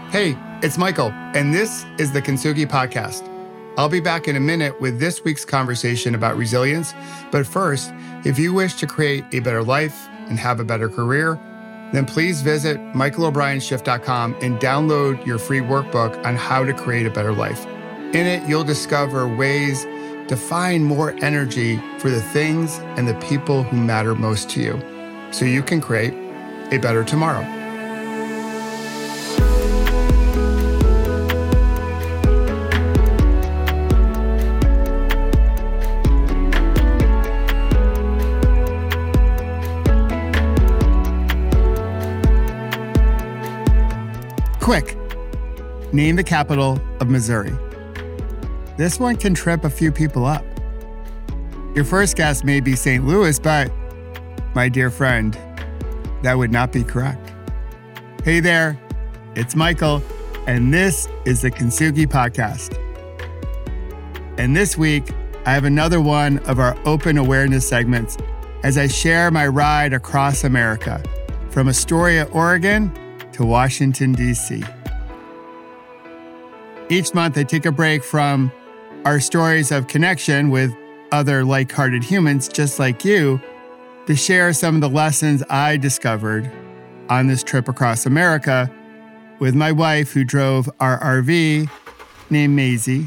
Hey, it's Michael, and this is the Kintsugi Podcast. I'll be back in a minute with this week's conversation about resilience. But first, if you wish to create a better life and have a better career, then please visit michaelobrienshift.com and download your free workbook on how to create a better life. In it, you'll discover ways to find more energy for the things and the people who matter most to you, so you can create a better tomorrow. Quick, name the capital of Missouri. This one can trip a few people up. Your first guess may be St. Louis, but my dear friend, that would not be correct. Hey there, it's Michael, and this is the Kintsugi Podcast. And this week, I have another one of our open awareness segments as I share my ride across America, from Astoria, Oregon, to Washington, D.C. Each month, I take a break from our stories of connection with other like-hearted humans just like you to share some of the lessons I discovered on this trip across America with my wife, who drove our RV named Maisie.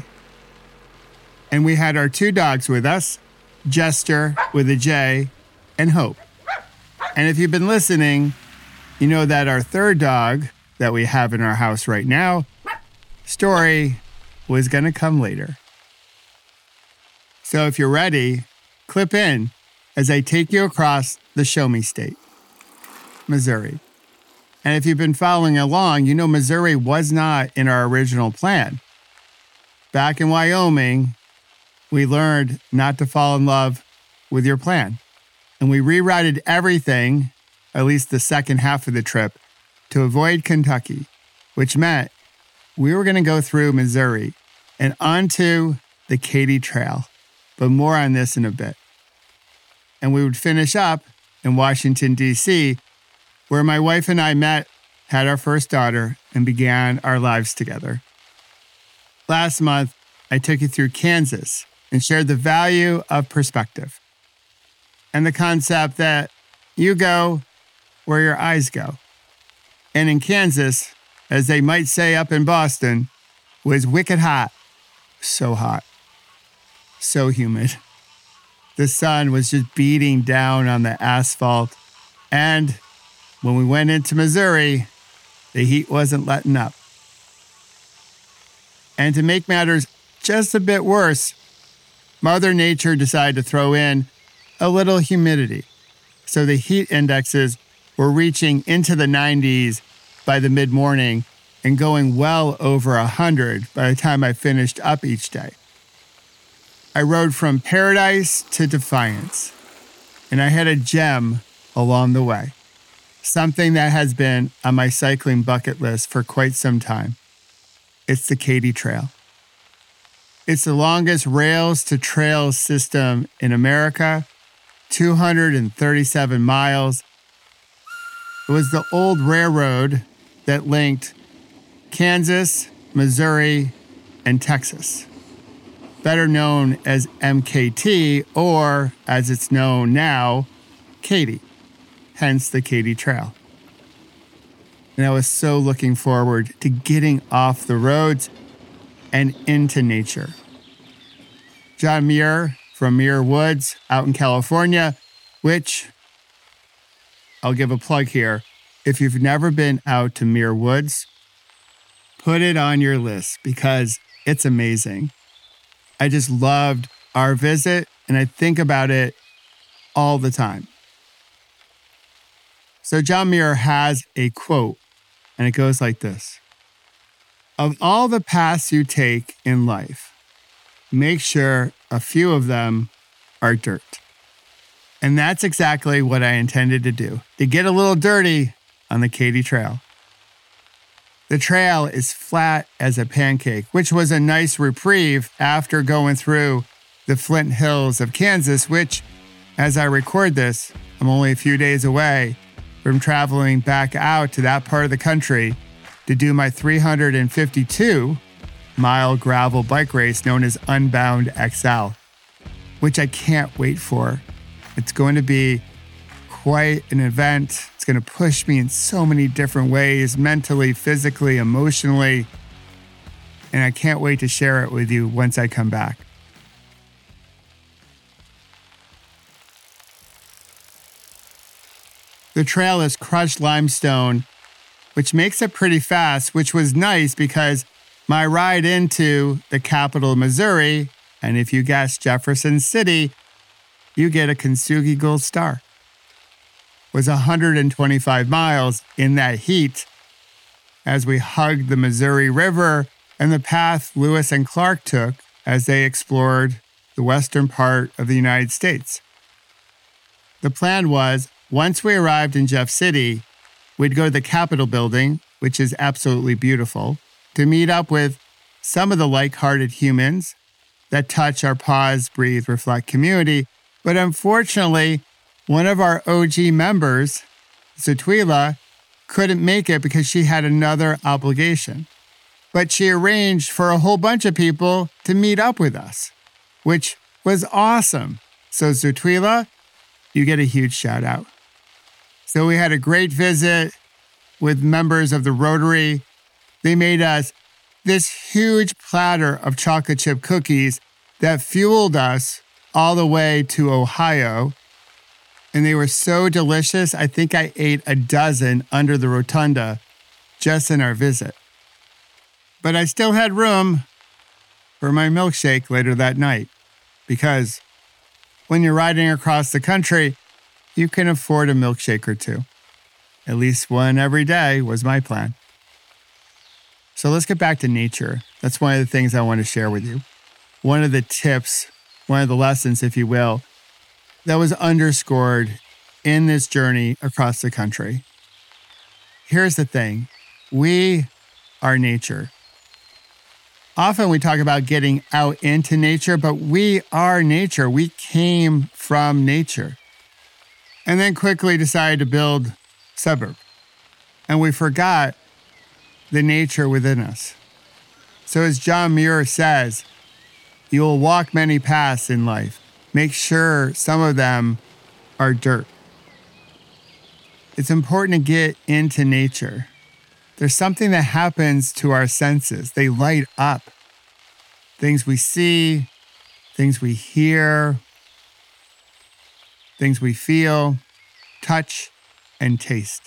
And we had our two dogs with us, Jester with a J and Hope. And if you've been listening, you know that our third dog that we have in our house right now, Story, was going to come later. So if you're ready, clip in as I take you across the Show Me State, Missouri. And if you've been following along, you know Missouri was not in our original plan. Back in Wyoming, we learned not to fall in love with your plan. And we rerouted everything, at least the second half of the trip, to avoid Kentucky, which meant we were going to go through Missouri and onto the Katy Trail, but more on this in a bit. And we would finish up in Washington, D.C., where my wife and I met, had our first daughter, and began our lives together. Last month, I took you through Kansas and shared the value of perspective and the concept that you go where your eyes go. And in Kansas, as they might say up in Boston, was wicked hot. So hot. So humid. The sun was just beating down on the asphalt. And when we went into Missouri, the heat wasn't letting up. And to make matters just a bit worse, Mother Nature decided to throw in a little humidity. So the heat indexes were reaching into the 90s by the mid-morning and going well over 100 by the time I finished up each day. I rode from paradise to defiance, and I had a gem along the way, something that has been on my cycling bucket list for quite some time. It's the Katy Trail. It's the longest rails to trails system in America, 237 miles. It was the old railroad that linked Kansas, Missouri, and Texas, better known as MKT, or as it's known now, Katy, hence the Katy Trail. And I was so looking forward to getting off the roads and into nature. John Muir from Muir Woods out in California, which I'll give a plug here. If you've never been out to Muir Woods, put it on your list because it's amazing. I just loved our visit, and I think about it all the time. So John Muir has a quote, and it goes like this. Of all the paths you take in life, make sure a few of them are dirt. And that's exactly what I intended to do, to get a little dirty on the Katy Trail. The trail is flat as a pancake, which was a nice reprieve after going through the Flint Hills of Kansas, which, as I record this, I'm only a few days away from traveling back out to that part of the country to do my 352-mile gravel bike race known as Unbound XL, which I can't wait for. It's going to be quite an event. It's going to push me in so many different ways, mentally, physically, emotionally, and I can't wait to share it with you once I come back. The trail is crushed limestone, which makes it pretty fast, which was nice because my ride into the capital of Missouri, and if you guess Jefferson City, you get a Kintsugi Gold Star, was 125 miles in that heat as we hugged the Missouri River and the path Lewis and Clark took as they explored the western part of the United States. The plan was, once we arrived in Jeff City, we'd go to the Capitol building, which is absolutely beautiful, to meet up with some of the like-hearted humans that touch our pause, breathe, reflect community. But unfortunately, one of our OG members, Zatwila, couldn't make it because she had another obligation. But she arranged for a whole bunch of people to meet up with us, which was awesome. So Zatwila, you get a huge shout out. So we had a great visit with members of the Rotary. They made us this huge platter of chocolate chip cookies that fueled us all the way to Ohio. And they were so delicious. I think I ate a dozen under the rotunda just in our visit. But I still had room for my milkshake later that night because when you're riding across the country, you can afford a milkshake or two. At least one every day was my plan. So let's get back to nature. That's one of the things I want to share with you. One of the tips, one of the lessons, if you will, that was underscored in this journey across the country. Here's the thing. We are nature. Often we talk about getting out into nature, but we are nature. We came from nature. And then quickly decided to build suburb. And we forgot the nature within us. So as John Muir says, you will walk many paths in life. Make sure some of them are dirt. It's important to get into nature. There's something that happens to our senses. They light up. Things we see, things we hear, things we feel, touch, and taste.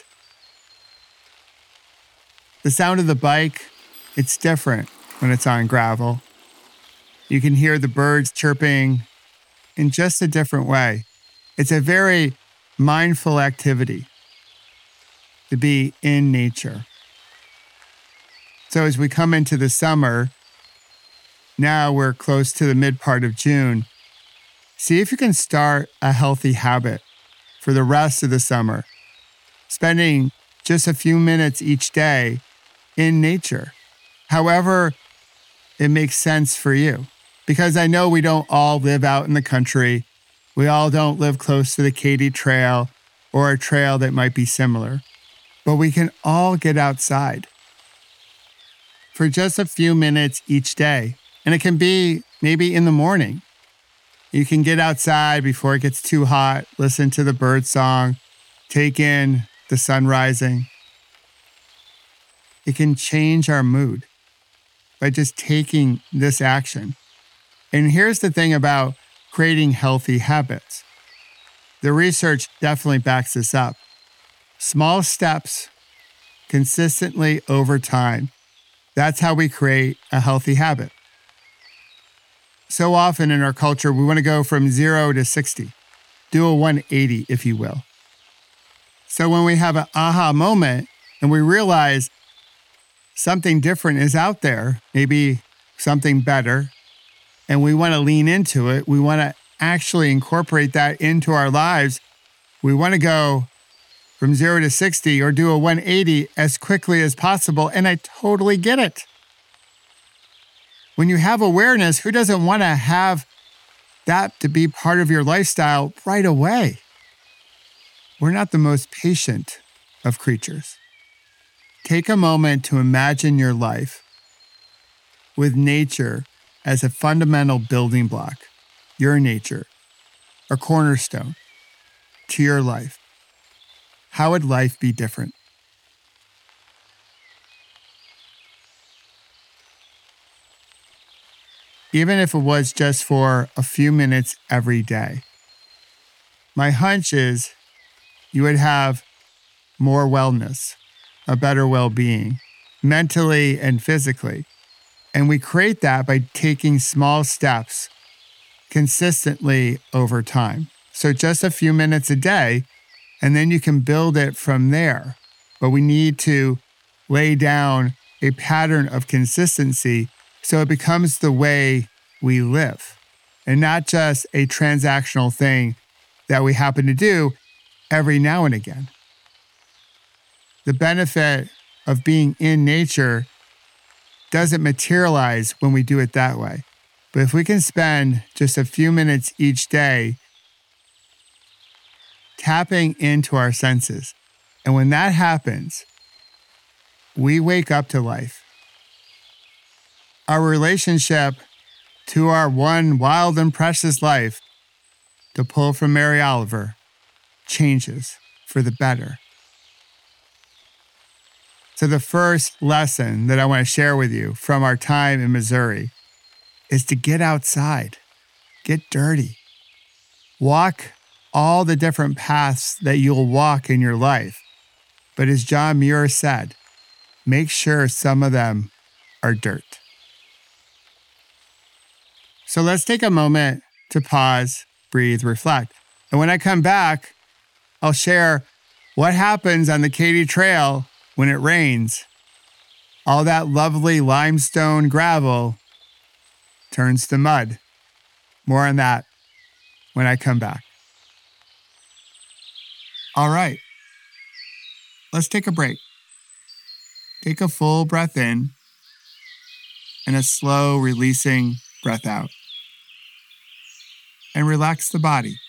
The sound of the bike, it's different when it's on gravel. You can hear the birds chirping in just a different way. It's a very mindful activity to be in nature. So as we come into the summer, now we're close to the mid part of June, see if you can start a healthy habit for the rest of the summer, spending just a few minutes each day in nature, however it makes sense for you. Because I know we don't all live out in the country. We all don't live close to the Katy Trail or a trail that might be similar. But we can all get outside for just a few minutes each day. And it can be maybe in the morning. You can get outside before it gets too hot, listen to the bird song, take in the sun rising. It can change our mood by just taking this action. And here's the thing about creating healthy habits. The research definitely backs this up. Small steps, consistently over time. That's how we create a healthy habit. So often in our culture, we want to go from 0 to 60. Do a 180, if you will. So when we have an aha moment and we realize something different is out there, maybe something better, and we want to lean into it, we want to actually incorporate that into our lives, we want to go from 0 to 60 or do a 180 as quickly as possible, and I totally get it. When you have awareness, who doesn't want to have that to be part of your lifestyle right away? We're not the most patient of creatures. take a moment to imagine your life with nature as a fundamental building block, your nature, a cornerstone to your life. How would life be different? Even if it was just for a few minutes every day. My hunch is you would have more wellness, a better well-being, mentally and physically. And we create that by taking small steps consistently over time. So just a few minutes a day, and then you can build it from there. But we need to lay down a pattern of consistency so it becomes the way we live, and not just a transactional thing that we happen to do every now and again. The benefit of being in nature doesn't materialize when we do it that way. But if we can spend just a few minutes each day tapping into our senses, and when that happens, we wake up to life. Our relationship to our one wild and precious life, to pull from Mary Oliver, changes for the better. So the first lesson that I want to share with you from our time in Missouri is to get outside, get dirty, walk all the different paths that you'll walk in your life. But as John Muir said, make sure some of them are dirt. So let's take a moment to pause, breathe, reflect. And when I come back, I'll share what happens on the Katy Trail when it rains. All that lovely limestone gravel turns to mud. More on that when I come back. All right, let's take a break. Take a full breath in and a slow releasing breath out. And relax the body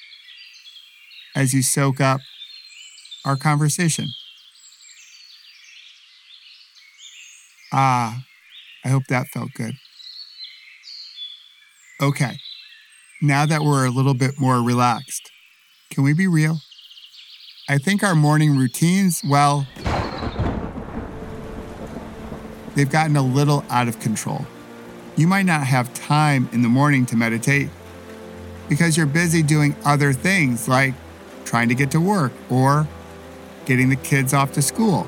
as you soak up our conversation. I hope that felt good. Okay, now that we're a little bit more relaxed, can we be real? I think our morning routines, well, they've gotten a little out of control. You might not have time in the morning to meditate because you're busy doing other things like trying to get to work or getting the kids off to school.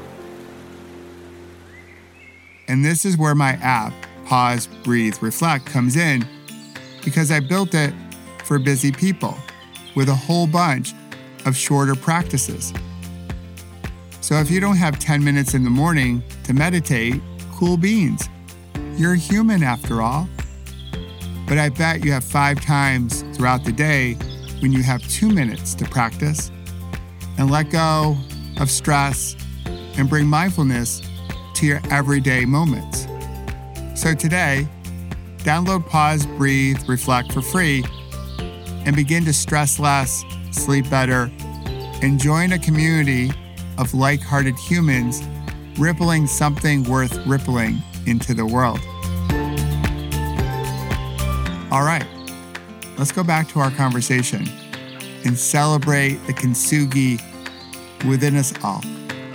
And this is where my app, Pause, Breathe, Reflect, comes in because I built it for busy people with a whole bunch of shorter practices. So if you don't have 10 minutes in the morning to meditate, cool beans. You're human after all. But I bet you have 5 times throughout the day when you have 2 minutes to practice and let go of stress and bring mindfulness to your everyday moments. So today, download Pause, Breathe, Reflect for free and begin to stress less, sleep better, and join a community of like-hearted humans rippling something worth rippling into the world. All right, let's go back to our conversation and celebrate the kintsugi within us all.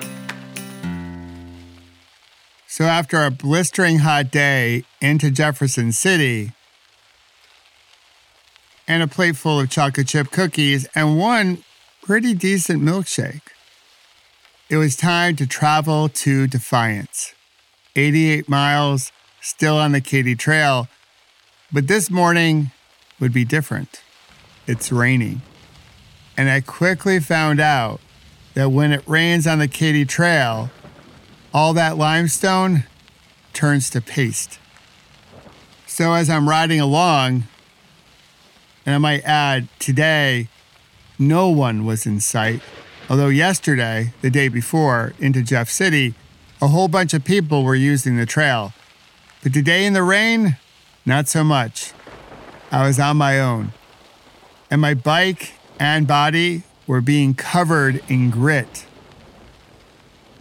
So after a blistering hot day into Jefferson City and a plate full of chocolate chip cookies and one pretty decent milkshake, it was time to travel to Defiance. 88 miles, still on the Katy Trail, but this morning would be different. It's raining. And I quickly found out that when it rains on the Katy Trail, all that limestone turns to paste. So as I'm riding along, and I might add, today, no one was in sight. Although yesterday, the day before, into Jeff City, a whole bunch of people were using the trail. But today in the rain, not so much. I was on my own. And my bike and body were being covered in grit.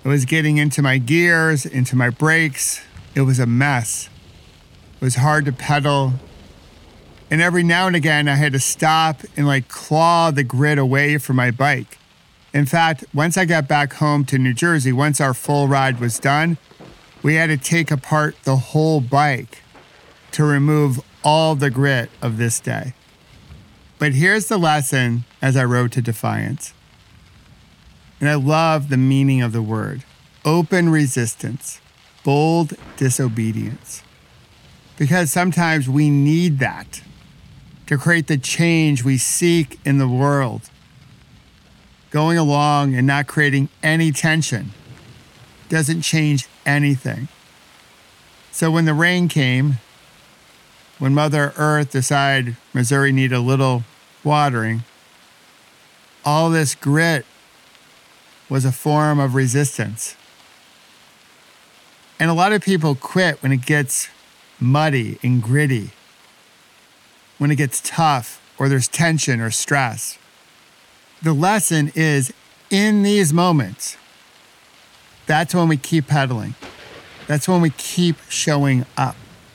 It was getting into my gears, into my brakes. It was a mess. It was hard to pedal. And every now and again, I had to stop and claw the grit away from my bike. In fact, once I got back home to New Jersey, once our full ride was done, we had to take apart the whole bike to remove all the grit of this day. But here's the lesson as I rode to Defiance. And I love the meaning of the word. Open resistance, bold disobedience. Because sometimes we need that to create the change we seek in the world. Going along and not creating any tension doesn't change anything. So when the rain came, when Mother Earth decided Missouri needed a little watering, all this grit was a form of resistance. And a lot of people quit when it gets muddy and gritty, when it gets tough or there's tension or stress. The lesson is, in these moments, that's when we keep pedaling. That's when we keep showing up.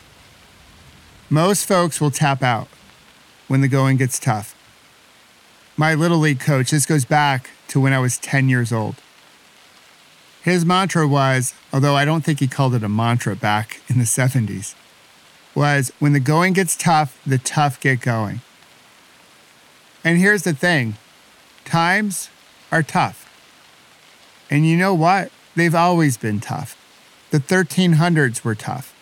Most folks will tap out when the going gets tough. My Little League coach, this goes back to when I was 10 years old. His mantra was, although I don't think he called it a mantra back in the 70s, was when the going gets tough, the tough get going. And here's the thing, times are tough. And you know what? They've always been tough. The 1300s were tough.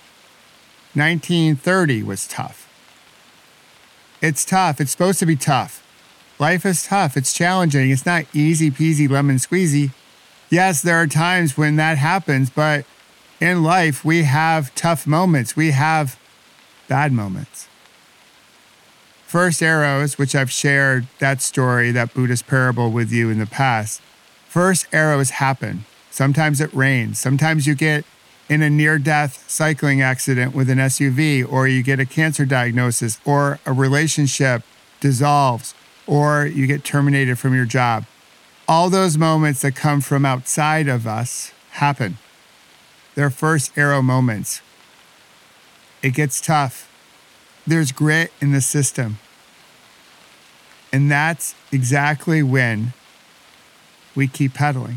1930 was tough. It's tough. It's supposed to be tough. Life is tough. It's challenging. It's not easy peasy lemon squeezy. Yes, there are times when that happens, but in life, we have tough moments. We have bad moments. First arrows, which I've shared that story, that Buddhist parable with you in the past. First arrows happen. Sometimes it rains. Sometimes you get in a near-death cycling accident with an SUV, or you get a cancer diagnosis, or a relationship dissolves, or you get terminated from your job. All those moments that come from outside of us happen. They're first arrow moments. It gets tough. There's grit in the system. And that's exactly when we keep pedaling.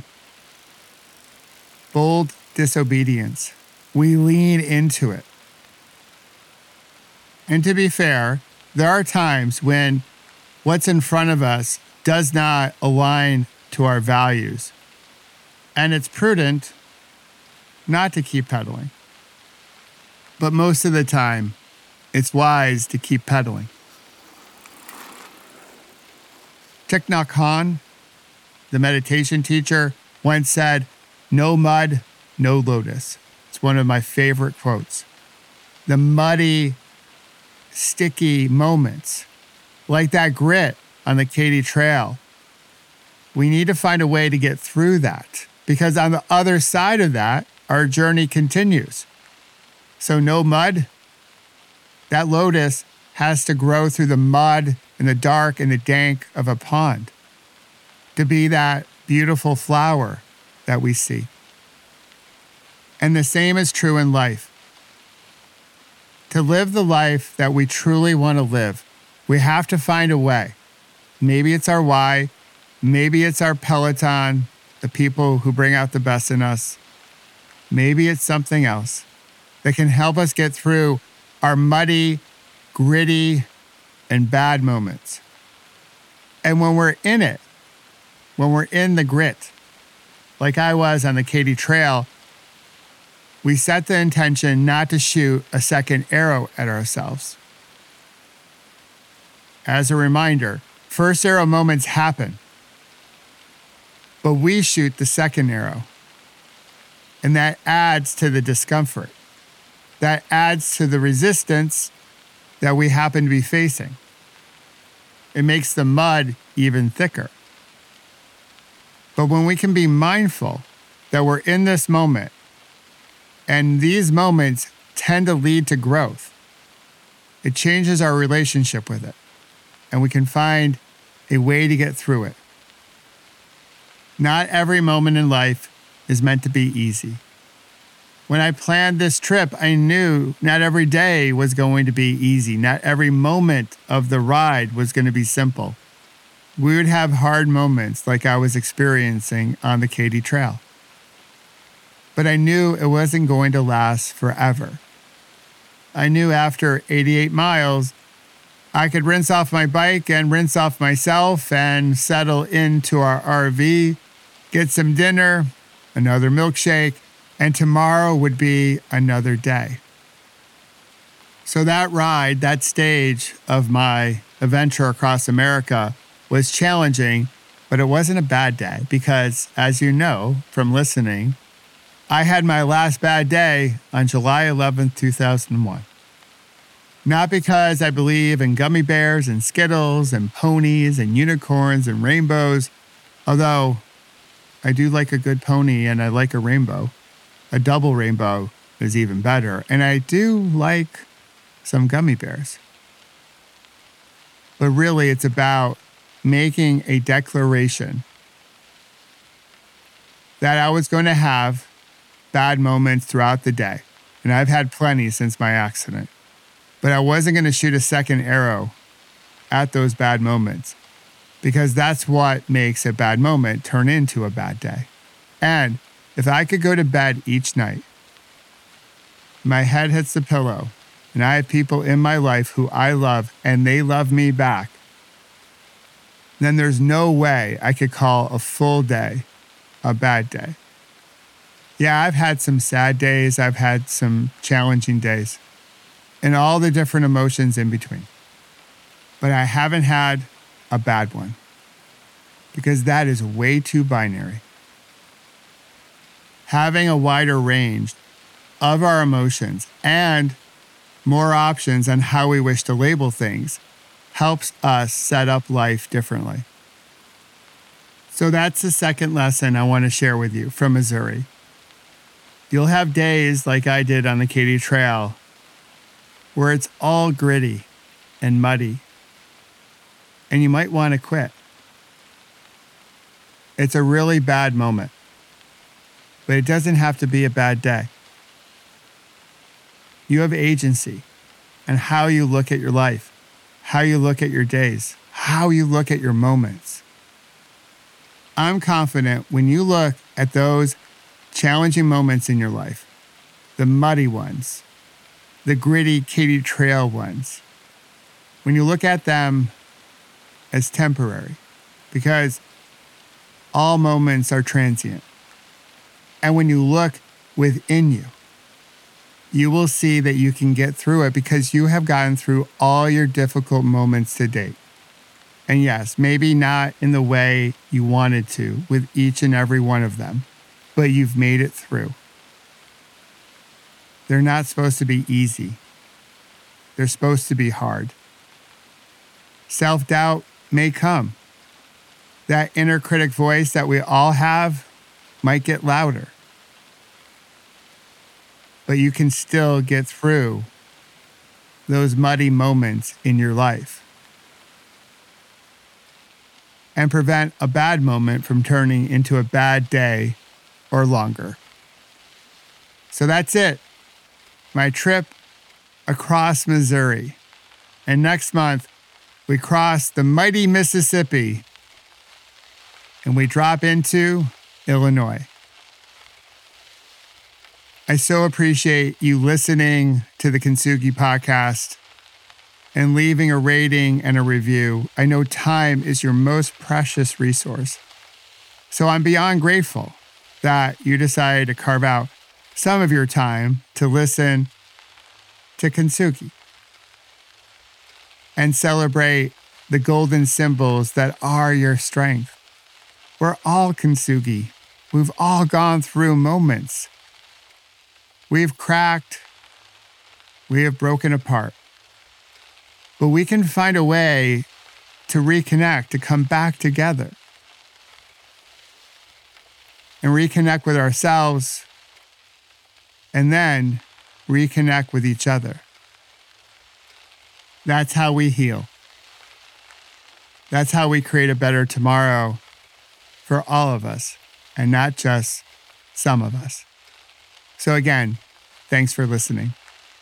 Bold disobedience. We lean into it. And to be fair, there are times when what's in front of us does not align to our values. And it's prudent not to keep pedaling. But most of the time, it's wise to keep pedaling. Thich Nhat Hanh, the meditation teacher, once said, "No mud, no lotus." It's one of my favorite quotes. The muddy, sticky moments, like that grit on the Katy Trail, we need to find a way to get through that, because on the other side of that, our journey continues. So no mud. That lotus has to grow through the mud and the dark and the dank of a pond to be that beautiful flower that we see. And the same is true in life. To live the life that we truly want to live, we have to find a way. Maybe it's our why. Maybe it's our Peloton, the people who bring out the best in us. Maybe it's something else that can help us get through our muddy, gritty, and bad moments. And when we're in it, when we're in the grit, like I was on the Katy Trail, we set the intention not to shoot a second arrow at ourselves. As a reminder, first arrow moments happen, but we shoot the second arrow. And that adds to the discomfort. That adds to the resistance that we happen to be facing. It makes the mud even thicker. But when we can be mindful that we're in this moment, and these moments tend to lead to growth, it changes our relationship with it, and we can find a way to get through it. Not every moment in life is meant to be easy. When I planned this trip, I knew not every day was going to be easy. Not every moment of the ride was going to be simple. We would have hard moments like I was experiencing on the Katy Trail. But I knew it wasn't going to last forever. I knew after 88 miles, I could rinse off my bike and rinse off myself and settle into our RV, get some dinner, another milkshake, and tomorrow would be another day. So that ride, that stage of my adventure across America was challenging, but it wasn't a bad day because, as you know from listening, I had my last bad day on July 11th, 2001. Not because I believe in gummy bears and Skittles and ponies and unicorns and rainbows, although I do like a good pony and I like a rainbow. A double rainbow is even better. And I do like some gummy bears. But really, it's about making a declaration that I was going to have bad moments throughout the day. And I've had plenty since my accident. But I wasn't going to shoot a second arrow at those bad moments because that's what makes a bad moment turn into a bad day. And if I could go to bed each night, my head hits the pillow, and I have people in my life who I love and they love me back, then there's no way I could call a full day a bad day. Yeah, I've had some sad days. I've had some challenging days and all the different emotions in between. But I haven't had a bad one because that is way too binary. Having a wider range of our emotions and more options on how we wish to label things helps us set up life differently. So that's the second lesson I want to share with you from Missouri. You'll have days like I did on the Katy Trail where it's all gritty and muddy, and you might want to quit. It's a really bad moment, but it doesn't have to be a bad day. You have agency in how you look at your life, how you look at your days, how you look at your moments. I'm confident when you look at those challenging moments in your life, the muddy ones, the gritty Katy Trail ones, when you look at them as temporary, because all moments are transient. And when you look within you, you will see that you can get through it because you have gotten through all your difficult moments to date. And yes, maybe not in the way you wanted to with each and every one of them, but you've made it through. They're not supposed to be easy. They're supposed to be hard. Self-doubt may come. That inner critic voice that we all have might get louder. But you can still get through those muddy moments in your life and prevent a bad moment from turning into a bad day or longer. So that's it. My trip across Missouri. And next month, we cross the mighty Mississippi and we drop into Illinois. I so appreciate you listening to the Kintsugi podcast and leaving a rating and a review. I know time is your most precious resource. So I'm beyond grateful that you decided to carve out some of your time to listen to Kintsugi and celebrate the golden symbols that are your strength. We're all Kintsugi. We've all gone through moments. We've cracked. We have broken apart. But we can find a way to reconnect, to come back together and reconnect with ourselves and then reconnect with each other. That's how we heal. That's how we create a better tomorrow for all of us and not just some of us. So again, thanks for listening.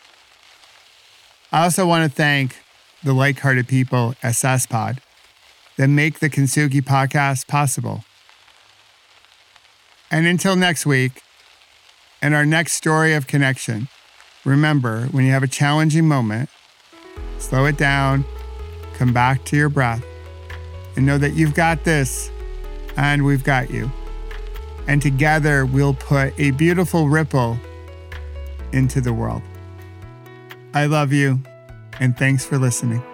I also want to thank the like-hearted people at SassPod that make the Kintsugi podcast possible. And until next week, and our next story of connection, remember, when you have a challenging moment, slow it down, come back to your breath, and know that you've got this, and we've got you. And together, we'll put a beautiful ripple into the world. I love you, and thanks for listening.